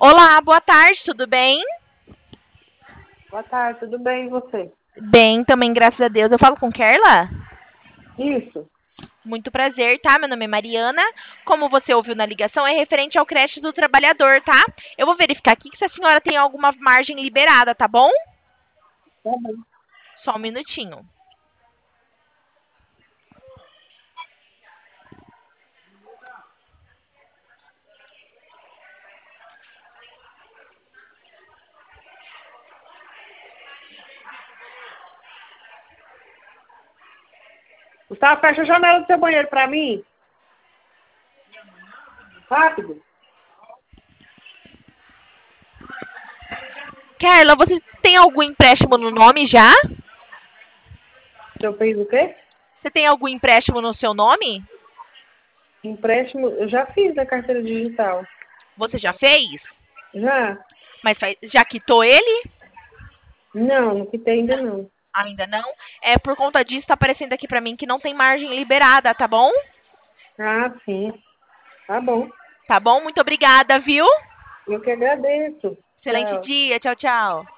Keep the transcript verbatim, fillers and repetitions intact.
Olá, boa tarde, tudo bem? Boa tarde, tudo bem e você? Bem, também, graças a Deus. Eu falo com Kerla? Isso. Muito prazer, tá? Meu nome é Mariana. Como você ouviu na ligação, é referente ao crédito do trabalhador, tá? Eu vou verificar aqui se a senhora tem alguma margem liberada, tá bom? Tá bom. Só um minutinho. Gustavo, fecha a janela do seu banheiro pra mim. Rápido. Kerla, você tem algum empréstimo no nome já? Eu fiz o quê? Você tem algum empréstimo no seu nome? Empréstimo, eu já fiz da carteira digital. Você já fez? Já? Mas faz- já quitou ele? Não, não quitei ainda Não, não. ainda não. É por conta disso, tá aparecendo aqui pra mim que não tem margem liberada, tá bom? Ah, sim. Tá bom. Tá bom? Muito obrigada, viu? Eu que agradeço. Excelente Tchau. dia. Tchau, tchau.